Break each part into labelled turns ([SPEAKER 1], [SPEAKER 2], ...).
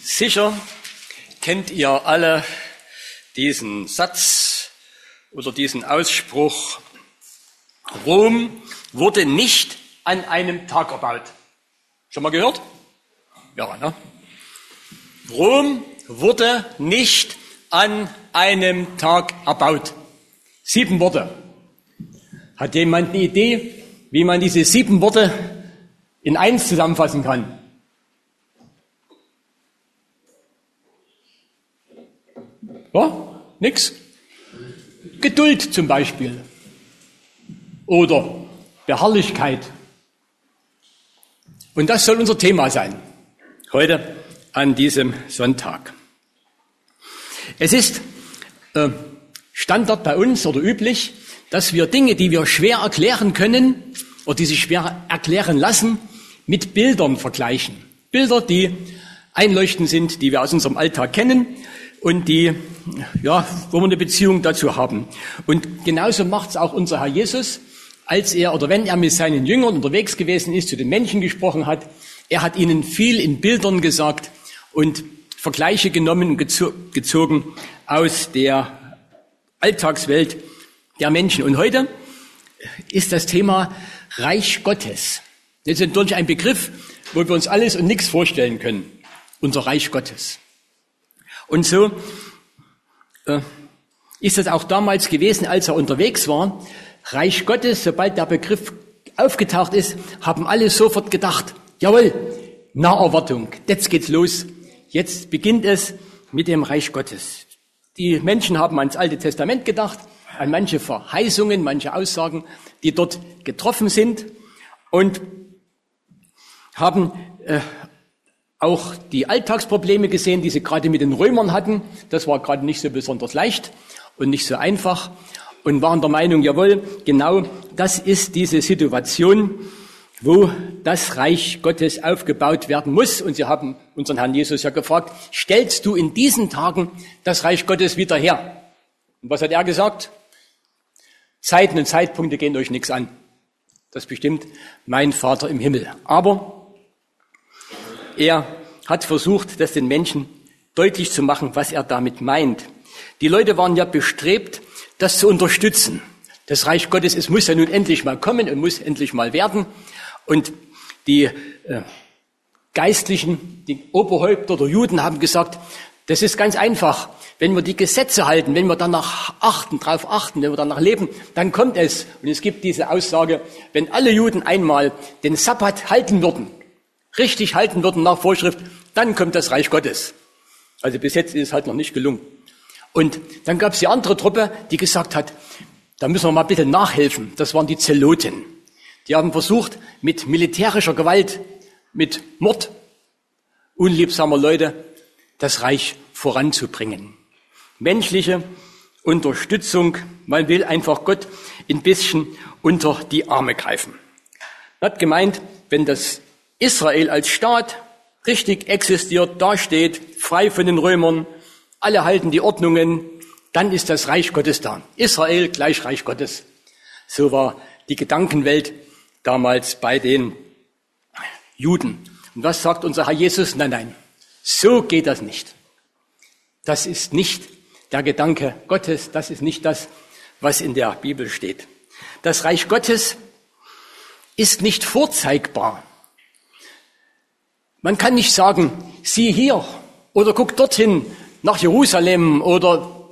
[SPEAKER 1] Sicher kennt ihr alle diesen Satz oder diesen Ausspruch: Rom wurde nicht an einem Tag erbaut. Schon mal gehört? Ja, ne? Rom wurde nicht an einem Tag erbaut. 7 Worte. Hat jemand eine Idee, wie man diese 7 Worte in eins zusammenfassen kann? Ja, nix? Geduld zum Beispiel. Oder Beharrlichkeit. Und das soll unser Thema sein. Heute an diesem Sonntag. Es ist Standard bei uns oder üblich, dass wir Dinge, die wir schwer erklären können oder die sich schwer erklären lassen, mit Bildern vergleichen. Bilder, die einleuchtend sind, die wir aus unserem Alltag kennen und die, ja, wo wir eine Beziehung dazu haben. Und genauso macht es auch unser Herr Jesus, als er oder wenn er mit seinen Jüngern unterwegs gewesen ist, zu den Menschen gesprochen hat. Er hat ihnen viel in Bildern gesagt und Vergleiche genommen und gezogen aus der Alltagswelt der Menschen. Und heute ist das Thema Reich Gottes. Das ist natürlich ein Begriff, wo wir uns alles und nichts vorstellen können. Unser Reich Gottes. Und so ist es auch damals gewesen, als er unterwegs war. Reich Gottes, sobald der Begriff aufgetaucht ist, haben alle sofort gedacht, jawohl, Naherwartung, jetzt geht's los. Jetzt beginnt es mit dem Reich Gottes. Die Menschen haben ans Alte Testament gedacht, an manche Verheißungen, manche Aussagen, die dort getroffen sind und haben auch die Alltagsprobleme gesehen, die sie gerade mit den Römern hatten. Das war gerade nicht so besonders leicht und nicht so einfach und waren der Meinung, jawohl, genau das ist diese Situation, wo das Reich Gottes aufgebaut werden muss. Und sie haben unseren Herrn Jesus ja gefragt, stellst du in diesen Tagen das Reich Gottes wieder her? Und was hat er gesagt? Zeiten und Zeitpunkte gehen euch nichts an. Das bestimmt mein Vater im Himmel. Aber er hat versucht, das den Menschen deutlich zu machen, was er damit meint. Die Leute waren ja bestrebt, das zu unterstützen. Das Reich Gottes, es muss ja nun endlich mal kommen und muss endlich mal werden. Und die Geistlichen, die Oberhäupter der Juden haben gesagt, das ist ganz einfach. Wenn wir die Gesetze halten, wenn wir danach drauf achten, wenn wir danach leben, dann kommt es. Und es gibt diese Aussage, wenn alle Juden einmal den Sabbat halten würden, richtig halten würden nach Vorschrift, dann kommt das Reich Gottes. Also bis jetzt ist es halt noch nicht gelungen. Und dann gab es die andere Truppe, die gesagt hat, da müssen wir mal bitte nachhelfen. Das waren die Zeloten. Die haben versucht, mit militärischer Gewalt, mit Mord unliebsamer Leute das Reich voranzubringen. Menschliche Unterstützung, man will einfach Gott ein bisschen unter die Arme greifen. Man hat gemeint, wenn das Israel als Staat richtig existiert, dasteht, frei von den Römern, alle halten die Ordnungen, dann ist das Reich Gottes da. Israel gleich Reich Gottes. So war die Gedankenwelt damals bei den Juden. Und was sagt unser Herr Jesus? Nein, nein, so geht das nicht. Das ist nicht der Gedanke Gottes, das ist nicht das, was in der Bibel steht. Das Reich Gottes ist nicht vorzeigbar. Man kann nicht sagen, sieh hier oder guck dorthin nach Jerusalem oder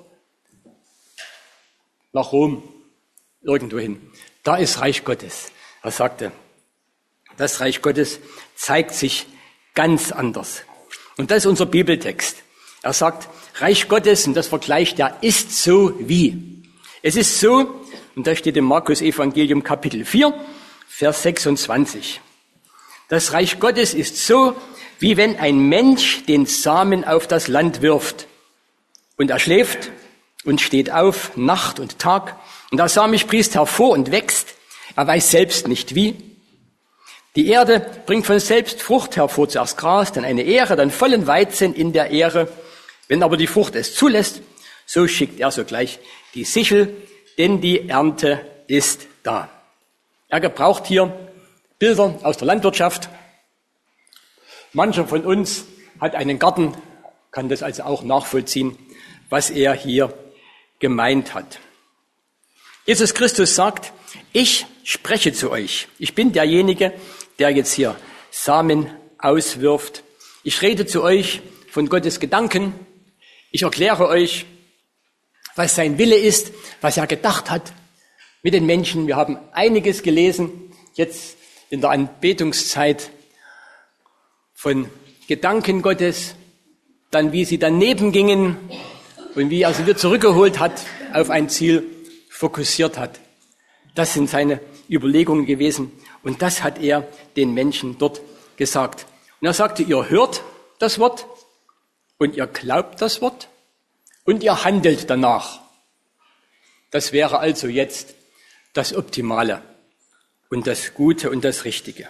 [SPEAKER 1] nach Rom, irgendwo hin. Da ist Reich Gottes. Er sagte, das Reich Gottes zeigt sich ganz anders. Und das ist unser Bibeltext. Er sagt, Reich Gottes, und das vergleicht er, ist so wie. Es ist so, und das steht im Markus Evangelium Kapitel 4, Vers 26. Das Reich Gottes ist so, wie wenn ein Mensch den Samen auf das Land wirft. Und er schläft und steht auf, Nacht und Tag. Und der Same sprießt hervor und wächst. Er weiß selbst nicht wie. Die Erde bringt von selbst Frucht hervor, zuerst Gras, dann eine Ähre, dann vollen Weizen in der Ähre. Wenn aber die Frucht es zulässt, so schickt er sogleich die Sichel, denn die Ernte ist da. Er gebraucht hier Bilder aus der Landwirtschaft. Manche von uns hat einen Garten, kann das also auch nachvollziehen, was er hier gemeint hat. Jesus Christus sagt, ich spreche zu euch. Ich bin derjenige, der jetzt hier Samen auswirft. Ich rede zu euch von Gottes Gedanken. Ich erkläre euch, was sein Wille ist, was er gedacht hat mit den Menschen. Wir haben einiges gelesen, jetzt in der Anbetungszeit, von Gedanken Gottes, dann wie sie daneben gingen und wie er sie wieder zurückgeholt hat, auf ein Ziel fokussiert hat. Das sind seine Überlegungen gewesen und das hat er den Menschen dort gesagt. Und er sagte, ihr hört das Wort und ihr glaubt das Wort und ihr handelt danach. Das wäre also jetzt das Optimale und das Gute und das Richtige.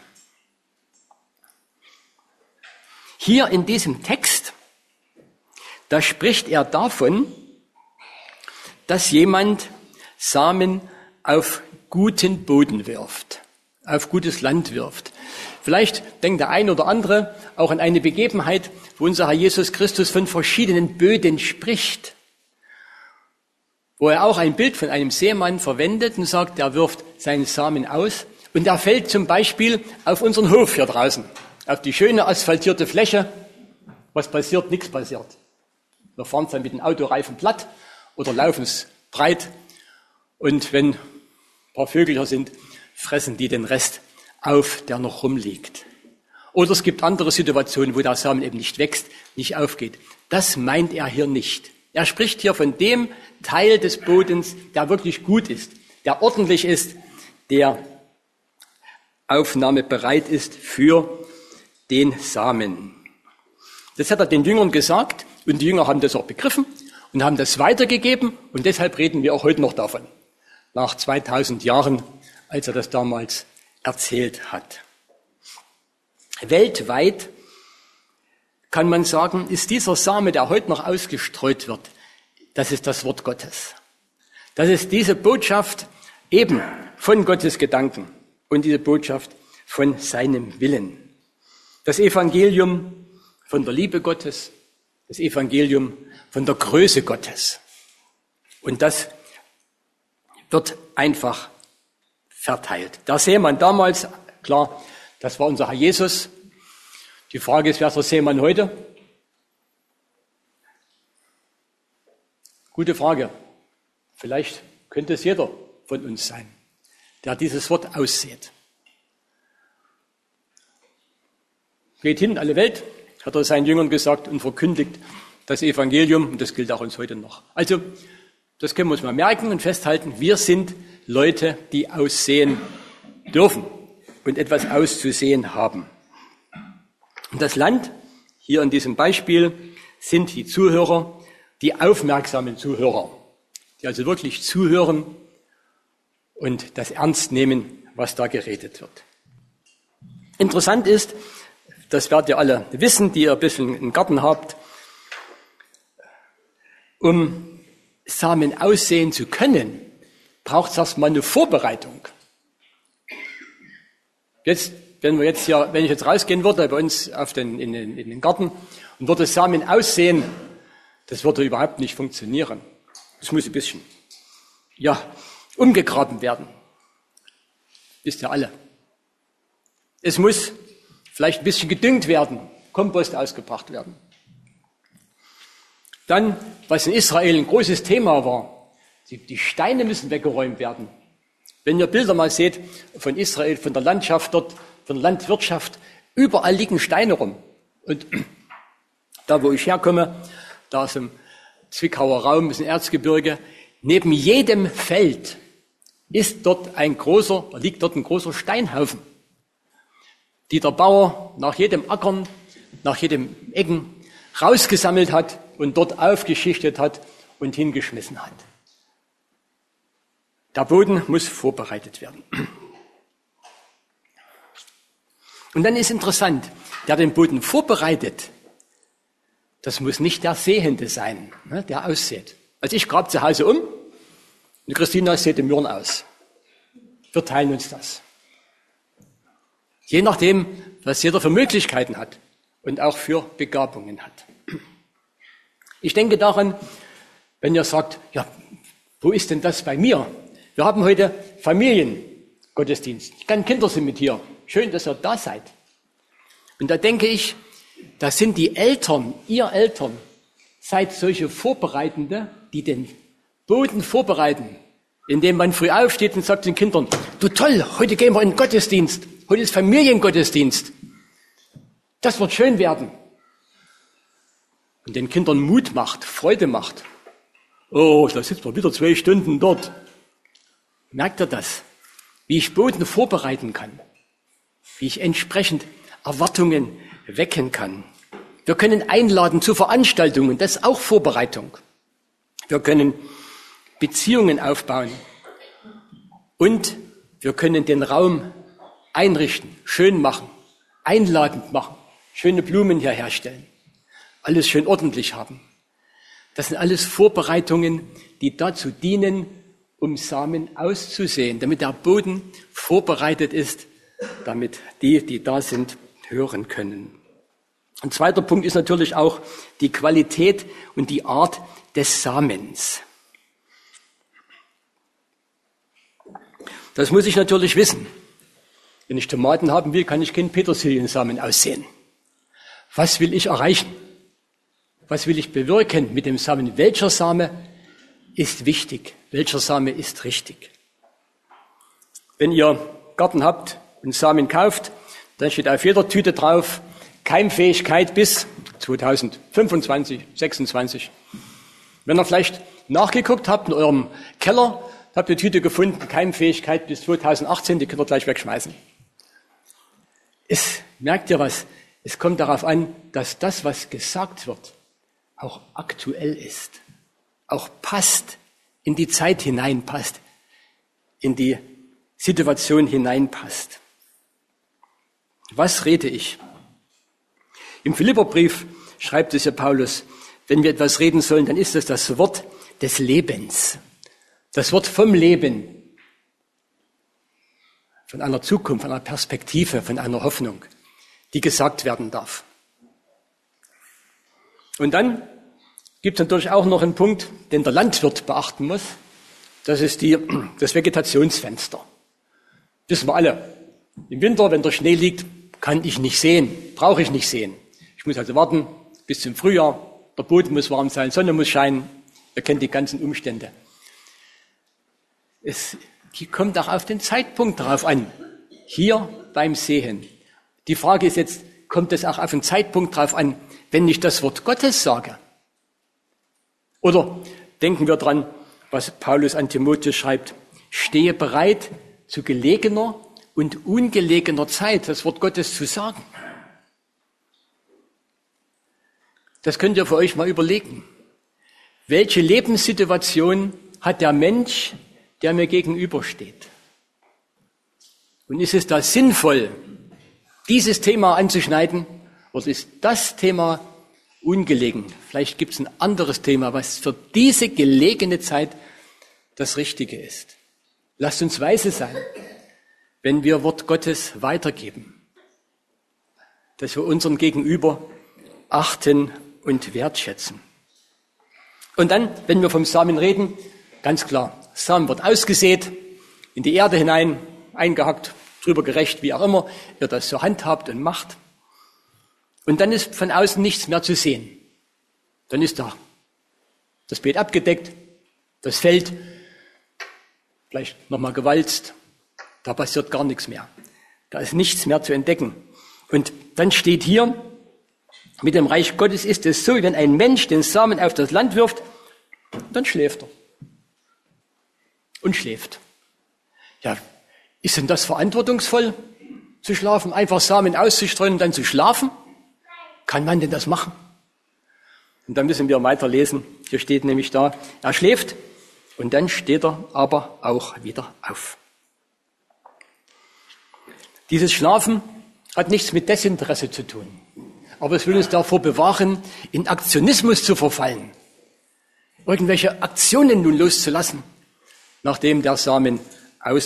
[SPEAKER 1] Hier in diesem Text, da spricht er davon, dass jemand Samen auf guten Boden wirft, auf gutes Land wirft. Vielleicht denkt der ein oder andere auch an eine Begebenheit, wo unser Herr Jesus Christus von verschiedenen Böden spricht, wo er auch ein Bild von einem Sämann verwendet und sagt, er wirft seinen Samen aus und er fällt zum Beispiel auf unseren Hof hier draußen, auf die schöne asphaltierte Fläche. Was passiert? Nichts passiert. Wir fahren dann mit dem Autoreifen platt oder laufen es breit und wenn ein paar Vögel hier sind, fressen die den Rest auf, der noch rumliegt. Oder es gibt andere Situationen, wo der Samen eben nicht wächst, nicht aufgeht. Das meint er hier nicht. Er spricht hier von dem Teil des Bodens, der wirklich gut ist, der ordentlich ist, der aufnahmebereit ist für den Samen. Das hat er den Jüngern gesagt und die Jünger haben das auch begriffen und haben das weitergegeben und deshalb reden wir auch heute noch davon, nach 2000 Jahren, als er das damals erzählt hat. Weltweit kann man sagen, ist dieser Same, der heute noch ausgestreut wird, das ist das Wort Gottes. Das ist diese Botschaft eben von Gottes Gedanken und diese Botschaft von seinem Willen. Das Evangelium von der Liebe Gottes, das Evangelium von der Größe Gottes. Und das wird einfach verteilt. Der Sämann damals, klar, das war unser Herr Jesus. Die Frage ist, wer ist der Sämann heute? Gute Frage. Vielleicht könnte es jeder von uns sein, der dieses Wort aussät. Geht hin, alle Welt, hat er seinen Jüngern gesagt und verkündigt das Evangelium. Und das gilt auch uns heute noch. Also, das können wir uns mal merken und festhalten. Wir sind Leute, die aussehen dürfen und etwas auszusehen haben. Und das Land, hier in diesem Beispiel, sind die Zuhörer, die aufmerksamen Zuhörer, die also wirklich zuhören und das ernst nehmen, was da geredet wird. Interessant ist, das werdet ihr alle wissen, die ihr ein bisschen einen Garten habt, um Samen aussehen zu können, braucht es erstmal eine Vorbereitung. Jetzt, wenn ich jetzt rausgehen würde bei uns in den Garten und würde Samen aussehen, das würde überhaupt nicht funktionieren. Das muss ein bisschen, umgegraben werden. Wisst ihr alle. Es muss vielleicht ein bisschen gedüngt werden, Kompost ausgebracht werden. Dann, was in Israel ein großes Thema war, die Steine müssen weggeräumt werden. Wenn ihr Bilder mal seht von Israel, von der Landschaft dort, von der Landwirtschaft, überall liegen Steine rum. Und da, wo ich herkomme, da ist im Zwickauer Raum, ist ein Erzgebirge, neben jedem Feld liegt dort ein großer Steinhaufen, die der Bauer nach jedem Ackern, nach jedem Ecken rausgesammelt hat und dort aufgeschichtet hat und hingeschmissen hat. Der Boden muss vorbereitet werden. Und dann ist interessant, der den Boden vorbereitet, das muss nicht der Sähende sein, der aussät. Also ich grabe zu Hause um und Christina sät den Mürren aus. Wir teilen uns das. Je nachdem, was jeder für Möglichkeiten hat. und auch für Begabungen hat. Ich denke daran, wenn ihr sagt, ja, wo ist denn das bei mir? Wir haben heute Familiengottesdienst. Die ganzen Kinder sind mit hier. Schön, dass ihr da seid. Und da denke ich, das sind die Eltern, ihr Eltern, seid solche Vorbereitende, die den Boden vorbereiten, indem man früh aufsteht und sagt den Kindern, du toll, heute gehen wir in den Gottesdienst. Heute ist Familiengottesdienst. Das wird schön werden. Und den Kindern Mut macht, Freude macht. Oh, da sitzt man wieder 2 Stunden dort. Merkt ihr das? Wie ich Boden vorbereiten kann. Wie ich entsprechend Erwartungen wecken kann. Wir können einladen zu Veranstaltungen, das ist auch Vorbereitung. Wir können Beziehungen aufbauen. Und wir können den Raum einrichten, schön machen, einladend machen, schöne Blumen hier herstellen, alles schön ordentlich haben. Das sind alles Vorbereitungen, die dazu dienen, um Samen auszusehen, damit der Boden vorbereitet ist, damit die da sind, hören können. Ein zweiter Punkt ist natürlich auch die Qualität und die Art des Samens. Das muss ich natürlich wissen. Wenn ich Tomaten haben will, kann ich keinen Petersiliensamen aussehen. Was will ich erreichen? Was will ich bewirken mit dem Samen? Welcher Same ist wichtig? Welcher Same ist richtig? Wenn ihr Garten habt und Samen kauft, dann steht auf jeder Tüte drauf, Keimfähigkeit bis 2025, 26. Wenn ihr vielleicht nachgeguckt habt in eurem Keller, habt ihr die Tüte gefunden, Keimfähigkeit bis 2018, die könnt ihr gleich wegschmeißen. Merkt ihr was? Es kommt darauf an, dass das, was gesagt wird, auch aktuell ist, auch passt, in die Zeit hineinpasst, in die Situation hineinpasst. Was rede ich? Im Philipperbrief schreibt es ja Paulus, wenn wir etwas reden sollen, dann ist es das Wort des Lebens. Das Wort vom Leben, von einer Zukunft, von einer Perspektive, von einer Hoffnung, die gesagt werden darf. Und dann gibt es natürlich auch noch einen Punkt, den der Landwirt beachten muss. Das ist das Vegetationsfenster. Wissen wir alle. Im Winter, wenn der Schnee liegt, kann ich nicht sehen, brauche ich nicht sehen. Ich muss also warten bis zum Frühjahr. Der Boden muss warm sein, Sonne muss scheinen. Ihr kennt die ganzen Umstände. Es kommt auch auf den Zeitpunkt darauf an. Hier beim Sehen. Die Frage ist jetzt, kommt es auch auf den Zeitpunkt darauf an, wenn ich das Wort Gottes sage? Oder denken wir dran, was Paulus an Timotheus schreibt, stehe bereit, zu gelegener und ungelegener Zeit das Wort Gottes zu sagen. Das könnt ihr für euch mal überlegen. Welche Lebenssituation hat der Mensch, der mir gegenübersteht? Und ist es da sinnvoll, dieses Thema anzuschneiden, oder ist das Thema ungelegen? Vielleicht gibt es ein anderes Thema, was für diese gelegene Zeit das Richtige ist. Lasst uns weise sein, wenn wir Wort Gottes weitergeben, dass wir unseren Gegenüber achten und wertschätzen. Und dann, wenn wir vom Samen reden, ganz klar, Samen wird ausgesät, in die Erde hinein, eingehackt, drüber gerecht, wie auch immer ihr das so handhabt und macht. Und dann ist von außen nichts mehr zu sehen. Dann ist da das Beet abgedeckt, das Feld vielleicht nochmal gewalzt, da passiert gar nichts mehr. Da ist nichts mehr zu entdecken. Und dann steht hier, mit dem Reich Gottes ist es so, wenn ein Mensch den Samen auf das Land wirft, dann schläft er. Und schläft. Ja, ist denn das verantwortungsvoll, zu schlafen, einfach Samen auszustreuen und dann zu schlafen? Kann man denn das machen? Und dann müssen wir weiterlesen. Hier steht nämlich da, er schläft und dann steht er aber auch wieder auf. Dieses Schlafen hat nichts mit Desinteresse zu tun. Aber es will uns davor bewahren, in Aktionismus zu verfallen. Irgendwelche Aktionen nun loszulassen, nachdem der Samen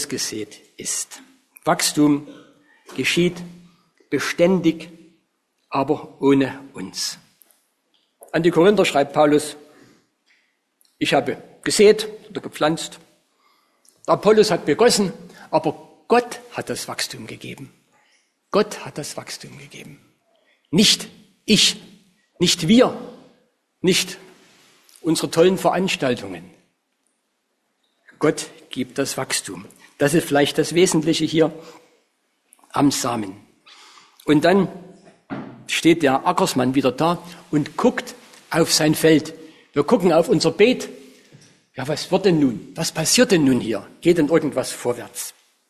[SPEAKER 1] ausgesät ist. Wachstum geschieht beständig, aber ohne uns. An die Korinther schreibt Paulus, ich habe gesät oder gepflanzt, der Apollos hat begossen, aber Gott hat das Wachstum gegeben. Gott hat das Wachstum gegeben. Nicht ich, nicht wir, nicht unsere tollen Veranstaltungen. Gott gibt das Wachstum. Das ist vielleicht das Wesentliche hier am Samen. Und dann steht der Ackersmann wieder da und guckt auf sein Feld. Wir gucken auf unser Beet. Ja, was wird denn nun? Was passiert denn nun hier? Geht denn irgendwas vorwärts?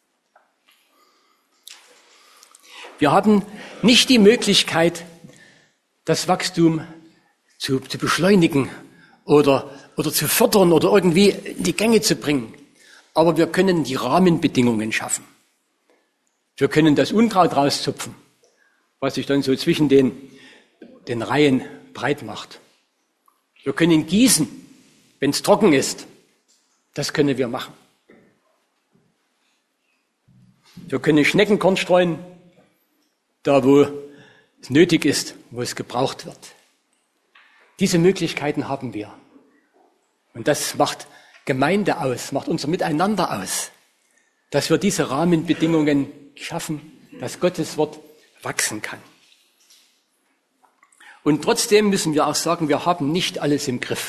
[SPEAKER 1] Wir haben nicht die Möglichkeit, das Wachstum zu beschleunigen oder zu fördern oder irgendwie in die Gänge zu bringen. Aber wir können die Rahmenbedingungen schaffen. Wir können das Unkraut rauszupfen, was sich dann so zwischen den Reihen breit macht. Wir können gießen, wenn es trocken ist. Das können wir machen. Wir können Schneckenkorn streuen, da wo es nötig ist, wo es gebraucht wird. Diese Möglichkeiten haben wir. Und das macht Gemeinde aus, macht unser Miteinander aus, dass wir diese Rahmenbedingungen schaffen, dass Gottes Wort wachsen kann. Und trotzdem müssen wir auch sagen, wir haben nicht alles im Griff.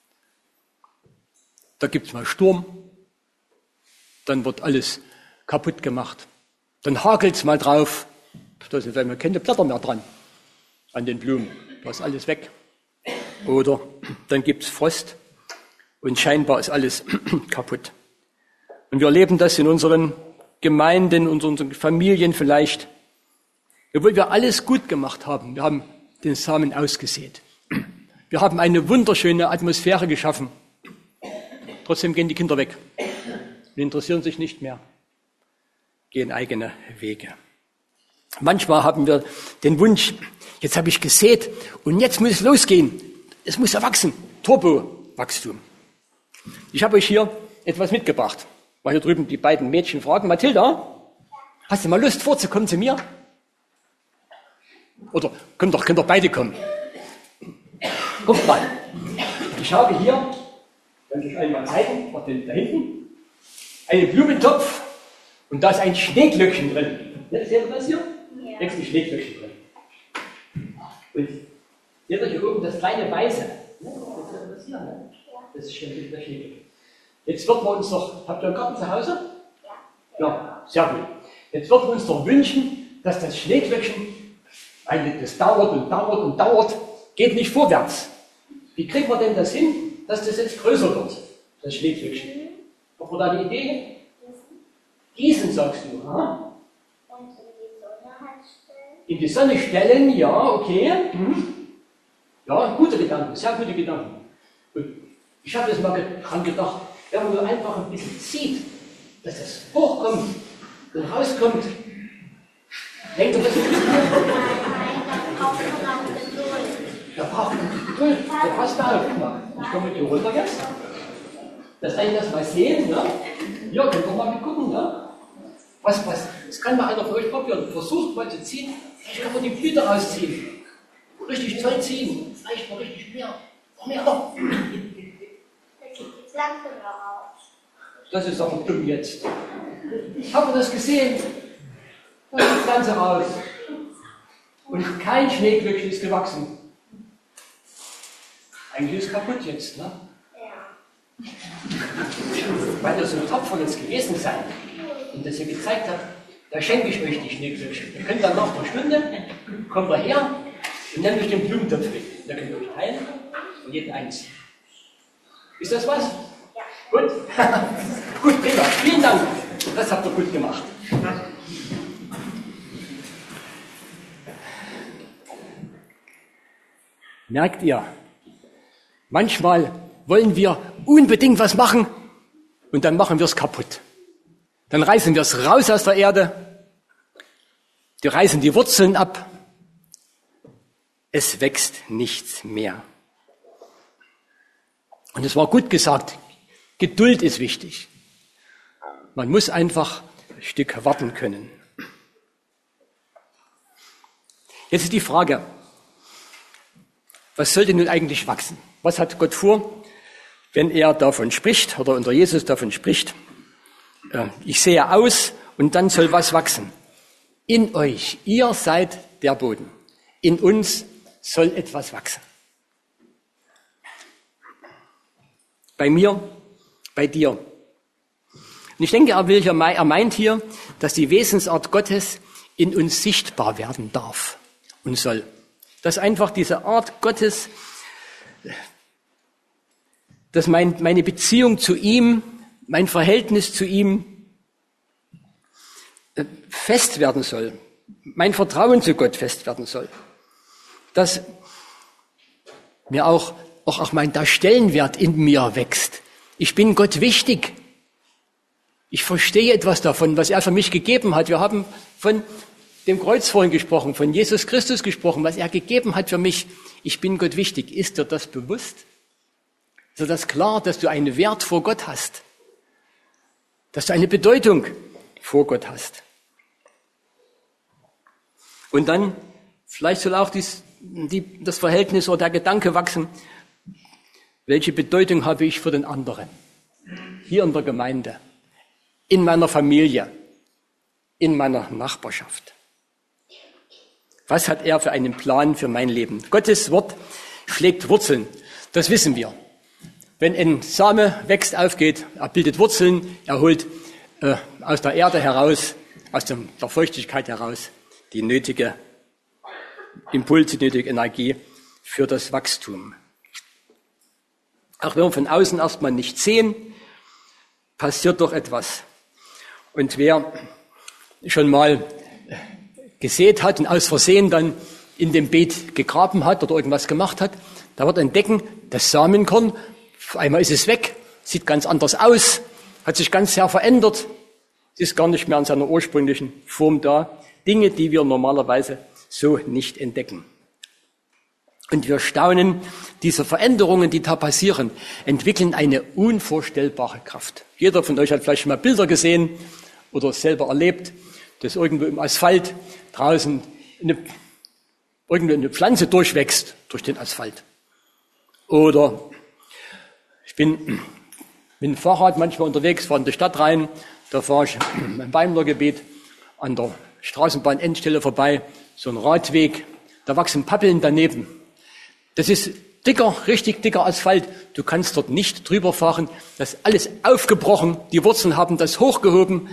[SPEAKER 1] Da gibt es mal Sturm, dann wird alles kaputt gemacht, dann hagelt es mal drauf, da sind dann keine Blätter mehr dran an den Blumen, da ist alles weg. Oder dann gibt es Frost und scheinbar ist alles kaputt. Und wir erleben das in unseren Gemeinden, in unseren Familien vielleicht, obwohl wir alles gut gemacht haben. Wir haben den Samen ausgesät. Wir haben eine wunderschöne Atmosphäre geschaffen. Trotzdem gehen die Kinder weg und interessieren sich nicht mehr, gehen eigene Wege. Manchmal haben wir den Wunsch, jetzt habe ich gesät und jetzt muss es losgehen. Es muss erwachsen. Turbo-Wachstum. Ich habe euch hier etwas mitgebracht, weil hier drüben die beiden Mädchen fragen, Mathilda, hast du mal Lust vorzukommen zu mir? Oder könnt doch beide kommen. Guckt mal, ich habe hier, kann ich euch einmal zeigen, da hinten, einen Blumentopf und da ist ein Schneeglöckchen drin. Seht ihr das hier? Ja. Da ist ein Schneeglöckchen drin. Und seht ihr hier oben das kleine Weiße? Das ist das hier, ne? Das ist schon der Schneeglöckchen. Jetzt wird man uns doch, habt ihr einen Garten zu Hause? Ja, sehr gut. Jetzt wird man uns doch wünschen, dass das Schneeglöckchen, das dauert und dauert und dauert, geht nicht vorwärts. Wie kriegen wir denn das hin, dass das jetzt größer wird, das Schneeglöckchen? Habt ihr da eine Idee? Gießen, sagst du, ha?
[SPEAKER 2] Und in die Sonne halt stellen.
[SPEAKER 1] In die Sonne stellen, ja, okay. Ja, gute Gedanken, sehr gute Gedanken. Und ich habe jetzt mal dran gedacht, wenn man nur einfach ein bisschen zieht, dass das hochkommt und rauskommt. Denkt ihr, das ist da braucht man Geduld. Da passt da auf. Ich komme mit dir runter jetzt. Dass eigentlich das mal sehen, ne? Ja, könnt ihr mal mitgucken, ne? Das kann mal einer von euch probieren. Versucht mal zu ziehen. Vielleicht kann man die Blüte rausziehen. Richtig toll ziehen. Vielleicht mal richtig mehr. Noch mehr noch. Das ist aber dumm jetzt. Habt ihr das gesehen? Da ist die Pflanze raus. Und kein Schneeglöckchen ist gewachsen. Eigentlich ist es kaputt jetzt, ne?
[SPEAKER 2] Ja.
[SPEAKER 1] Weil ihr so tapfer jetzt gewesen seid und das ihr gezeigt habt, da schenke ich euch die Schneeglöckchen. Ihr könnt dann nach einer Stunde, kommt ihr her und nehmt euch den Blumentopf mit. Da könnt ihr euch teilen und jeden eins. Ist das was?
[SPEAKER 2] Ja.
[SPEAKER 1] Gut? Gut, prima. Vielen Dank. Das habt ihr gut gemacht. Merkt ihr, manchmal wollen wir unbedingt was machen und dann machen wir es kaputt. Dann reißen wir es raus aus der Erde, die reißen die Wurzeln ab, es wächst nichts mehr. Und es war gut gesagt, Geduld ist wichtig. Man muss einfach ein Stück warten können. Jetzt ist die Frage, was sollte nun eigentlich wachsen? Was hat Gott vor, wenn er davon spricht oder unter Jesus davon spricht? Ich sehe aus und dann soll was wachsen. In euch, ihr seid der Boden. In uns soll etwas wachsen. Bei mir, bei dir. Und ich denke, er meint hier, dass die Wesensart Gottes in uns sichtbar werden darf und soll. Dass einfach diese Art Gottes, dass meine Beziehung zu ihm, mein Verhältnis zu ihm fest werden soll. Mein Vertrauen zu Gott fest werden soll. Dass mir auch der Stellenwert in mir wächst. Ich bin Gott wichtig. Ich verstehe etwas davon, was er für mich gegeben hat. Wir haben von dem Kreuz vorhin gesprochen, von Jesus Christus gesprochen, was er gegeben hat für mich. Ich bin Gott wichtig. Ist dir das bewusst? Ist dir das klar, dass du einen Wert vor Gott hast? Dass du eine Bedeutung vor Gott hast? Und dann, vielleicht soll auch das Verhältnis oder der Gedanke wachsen, welche Bedeutung habe ich für den anderen? Hier in der Gemeinde, in meiner Familie, in meiner Nachbarschaft. Was hat er für einen Plan für mein Leben? Gottes Wort schlägt Wurzeln, das wissen wir. Wenn ein Same wächst, aufgeht, er bildet Wurzeln, er holt aus der Erde heraus, aus der Feuchtigkeit heraus, die nötige Impulse, die nötige Energie für das Wachstum. Auch wenn wir von außen erstmal nicht sehen, passiert doch etwas. Und wer schon mal gesät hat und aus Versehen dann in dem Beet gegraben hat oder irgendwas gemacht hat, da wird entdecken, das Samenkorn, auf einmal ist es weg, sieht ganz anders aus, hat sich ganz sehr verändert, es ist gar nicht mehr in seiner ursprünglichen Form da. Dinge, die wir normalerweise so nicht entdecken. Und wir staunen, diese Veränderungen, die da passieren, entwickeln eine unvorstellbare Kraft. Jeder von euch hat vielleicht schon mal Bilder gesehen oder selber erlebt, dass irgendwo im Asphalt draußen irgendwo eine Pflanze durchwächst durch den Asphalt. Oder ich bin mit dem Fahrrad manchmal unterwegs, fahre in die Stadt rein, da fahre ich im Daimlergebiet an der Straßenbahn-Endstelle vorbei, so ein Radweg, da wachsen Pappeln daneben. Das ist dicker, richtig dicker Asphalt. Du kannst dort nicht drüber fahren. Das ist alles aufgebrochen. Die Wurzeln haben das hochgehoben.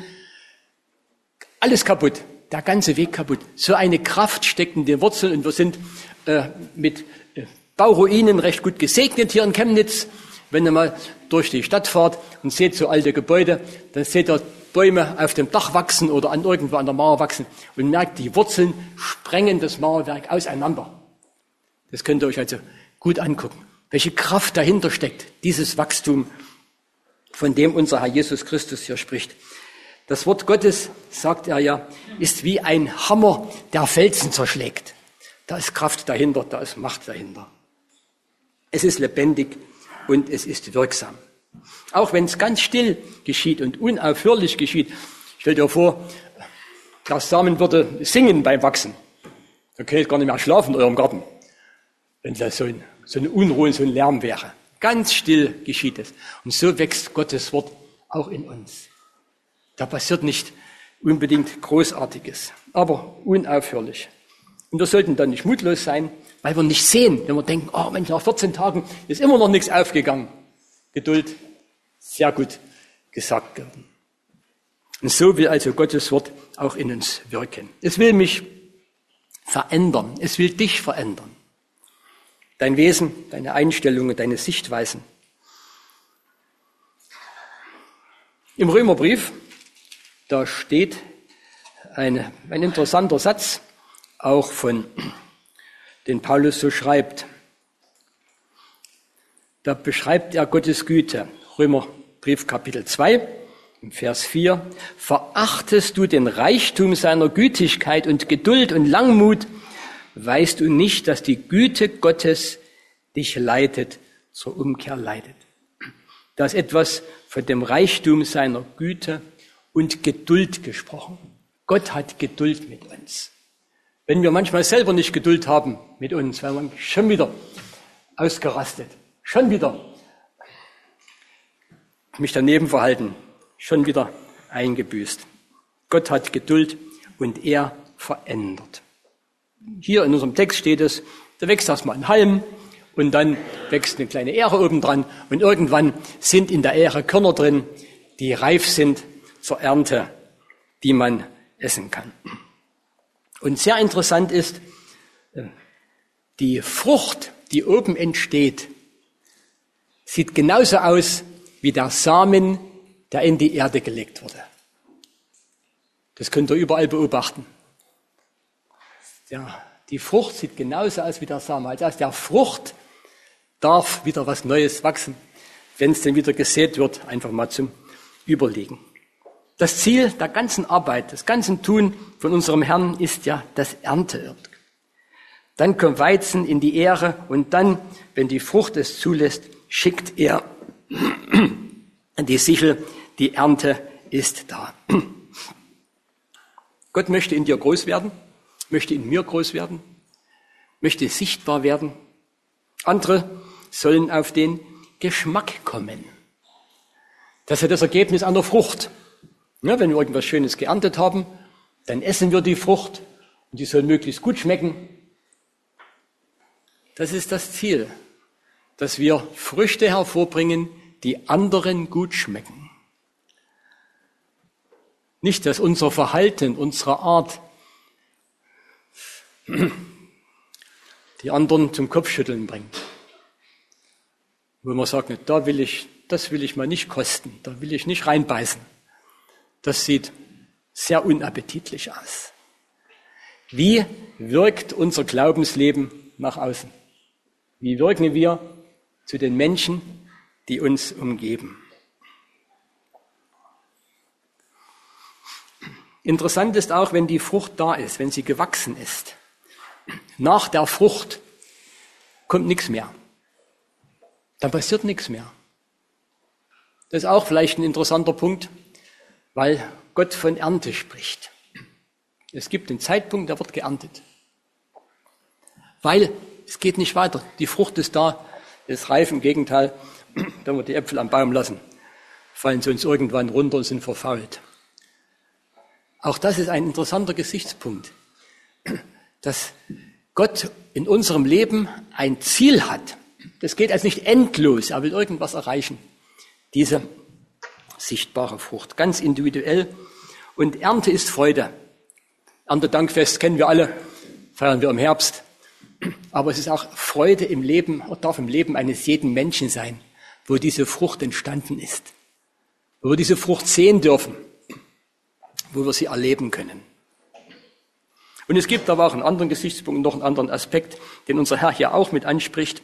[SPEAKER 1] Alles kaputt. Der ganze Weg kaputt. So eine Kraft steckt in den Wurzeln und wir sind mit Bauruinen recht gut gesegnet hier in Chemnitz. Wenn ihr mal durch die Stadt fahrt und seht so alte Gebäude, dann seht ihr Bäume auf dem Dach wachsen oder irgendwo an der Mauer wachsen und merkt, die Wurzeln sprengen das Mauerwerk auseinander. Das könnt ihr euch also gut angucken. Welche Kraft dahinter steckt, dieses Wachstum, von dem unser Herr Jesus Christus hier spricht. Das Wort Gottes, sagt er ja, ist wie ein Hammer, der Felsen zerschlägt. Da ist Kraft dahinter, da ist Macht dahinter. Es ist lebendig und es ist wirksam. Auch wenn es ganz still geschieht und unaufhörlich geschieht. Stellt dir vor, der Samen würde singen beim Wachsen. Da könnt ihr gar nicht mehr schlafen in eurem Garten, wenn das so eine Unruhe, so ein Lärm wäre. Ganz still geschieht es. Und so wächst Gottes Wort auch in uns. Da passiert nicht unbedingt Großartiges, aber unaufhörlich. Und wir sollten dann nicht mutlos sein, weil wir nicht sehen, wenn wir denken, oh Mensch, nach 14 Tagen ist immer noch nichts aufgegangen. Geduld, sehr gut gesagt werden. Und so will also Gottes Wort auch in uns wirken. Es will mich verändern, es will dich verändern. Dein Wesen, deine Einstellungen, deine Sichtweisen. Im Römerbrief, da steht ein interessanter Satz, auch von den Paulus so schreibt. Da beschreibt er Gottes Güte. Römerbrief Kapitel 2, im Vers 4. Verachtest du den Reichtum seiner Gütigkeit und Geduld und Langmut, weißt du nicht, dass die Güte Gottes dich leitet, zur Umkehr leitet. Da ist etwas von dem Reichtum seiner Güte und Geduld gesprochen. Gott hat Geduld mit uns. Wenn wir manchmal selber nicht Geduld haben mit uns, weil man schon wieder ausgerastet, schon wieder mich daneben verhalten, schon wieder eingebüßt. Gott hat Geduld und er verändert. Hier in unserem Text steht es, da wächst erstmal ein Halm und dann wächst eine kleine Ähre oben dran und irgendwann sind in der Ähre Körner drin, die reif sind zur Ernte, die man essen kann. Und sehr interessant ist, die Frucht, die oben entsteht, sieht genauso aus wie der Samen, der in die Erde gelegt wurde. Das könnt ihr überall beobachten. Ja, die Frucht sieht genauso aus wie der Samen. Also aus der Frucht darf wieder was Neues wachsen, wenn es denn wieder gesät wird, einfach mal zum Überlegen. Das Ziel der ganzen Arbeit, des ganzen Tun von unserem Herrn ist ja das Erntewerk. Dann kommt Weizen in die Ähre und dann, wenn die Frucht es zulässt, schickt er die Sichel, die Ernte ist da. Gott möchte in dir groß werden, möchte in mir groß werden, möchte sichtbar werden. Andere sollen auf den Geschmack kommen. Das ist das Ergebnis einer Frucht. Ja, wenn wir irgendwas Schönes geerntet haben, dann essen wir die Frucht und die soll möglichst gut schmecken. Das ist das Ziel, dass wir Früchte hervorbringen, die anderen gut schmecken. Nicht, dass unser Verhalten, unsere Art die anderen zum Kopfschütteln bringt. Wo man sagt, das will ich mal nicht kosten, da will ich nicht reinbeißen. Das sieht sehr unappetitlich aus. Wie wirkt unser Glaubensleben nach außen? Wie wirken wir zu den Menschen, die uns umgeben? Interessant ist auch, wenn die Frucht da ist, wenn sie gewachsen ist. Nach der Frucht kommt nichts mehr. Dann passiert nichts mehr. Das ist auch vielleicht ein interessanter Punkt, weil Gott von Ernte spricht. Es gibt einen Zeitpunkt, da wird geerntet. Weil es geht nicht weiter. Die Frucht ist da, ist reif, im Gegenteil. Wenn wir die Äpfel am Baum lassen, fallen sie uns irgendwann runter und sind verfault. Auch das ist ein interessanter Gesichtspunkt, dass Gott in unserem Leben ein Ziel hat. Das geht also nicht endlos, er will irgendwas erreichen. Diese sichtbare Frucht, ganz individuell. Und Ernte ist Freude. Erntedankfest kennen wir alle, feiern wir im Herbst. Aber es ist auch Freude im Leben, darf im Leben eines jeden Menschen sein, wo diese Frucht entstanden ist. Wo wir diese Frucht sehen dürfen, wo wir sie erleben können. Und es gibt aber auch einen anderen Gesichtspunkt, noch einen anderen Aspekt, den unser Herr hier auch mit anspricht.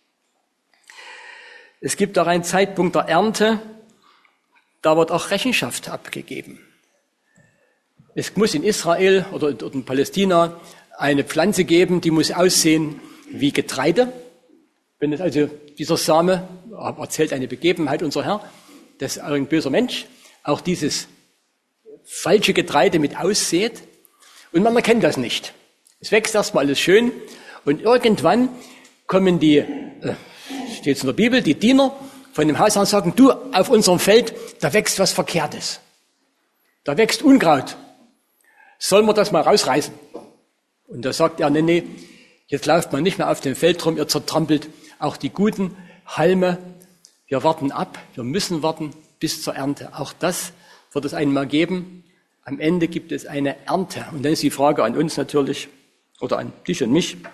[SPEAKER 1] Es gibt auch einen Zeitpunkt der Ernte, da wird auch Rechenschaft abgegeben. Es muss in Israel oder in Palästina eine Pflanze geben, die muss aussehen wie Getreide. Wenn es also dieser Same, erzählt eine Begebenheit unser Herr, das ist ein böser Mensch, auch dieses falsche Getreide mit aussät und man erkennt das nicht. Es wächst erstmal alles schön und irgendwann kommen die, steht es in der Bibel, die Diener von dem Hausherrn sagen, du, auf unserem Feld, da wächst was Verkehrtes. Da wächst Unkraut. Sollen wir das mal rausreißen? Und da sagt er, nee, jetzt lauft man nicht mehr auf dem Feld rum, ihr zertrampelt auch die guten Halme. Wir warten ab, wir müssen warten bis zur Ernte. Auch das wird es einmal geben. Am Ende gibt es eine Ernte. Und dann ist die Frage an uns natürlich, oder an dich und mich,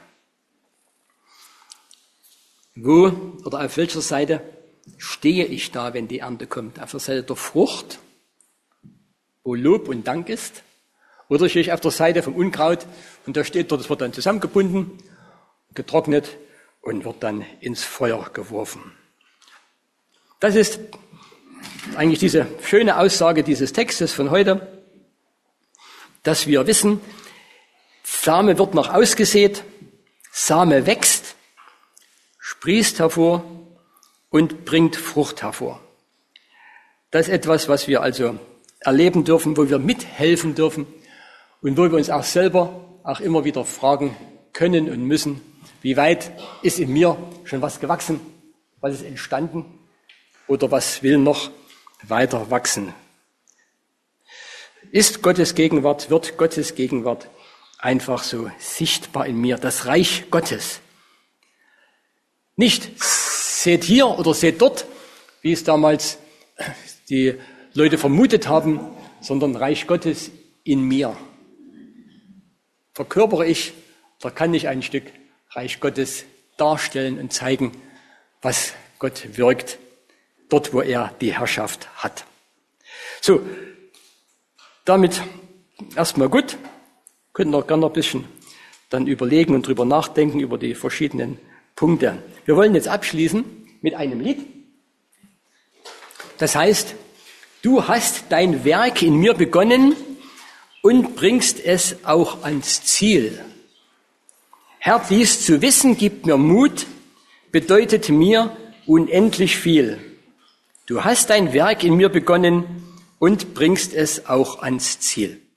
[SPEAKER 1] wo oder auf welcher Seite stehe ich da, wenn die Ernte kommt? Auf der Seite der Frucht, wo Lob und Dank ist? Oder stehe ich auf der Seite vom Unkraut und da steht dort, es wird dann zusammengebunden, getrocknet und wird dann ins Feuer geworfen. Das ist eigentlich diese schöne Aussage dieses Textes von heute, dass wir wissen, Same wird noch ausgesät, Same wächst, sprießt hervor und bringt Frucht hervor. Das ist etwas, was wir also erleben dürfen, wo wir mithelfen dürfen und wo wir uns auch selber auch immer wieder fragen können und müssen, wie weit ist in mir schon was gewachsen, was ist entstanden oder was will noch weiter wachsen. Ist Gottes Gegenwart, wird Gottes Gegenwart einfach so sichtbar in mir, das Reich Gottes. Nicht seht hier oder seht dort, wie es damals die Leute vermutet haben, sondern Reich Gottes in mir. Verkörpere ich, da kann ich ein Stück Reich Gottes darstellen und zeigen, was Gott wirkt, dort wo er die Herrschaft hat. So, damit erstmal gut. Können wir gerne ein bisschen dann überlegen und drüber nachdenken über die verschiedenen Punkte. Wir wollen jetzt abschließen mit einem Lied. Das heißt, du hast dein Werk in mir begonnen und bringst es auch ans Ziel. Herr, dies zu wissen gibt mir Mut, bedeutet mir unendlich viel. Du hast dein Werk in mir begonnen und bringst es auch ans Ziel.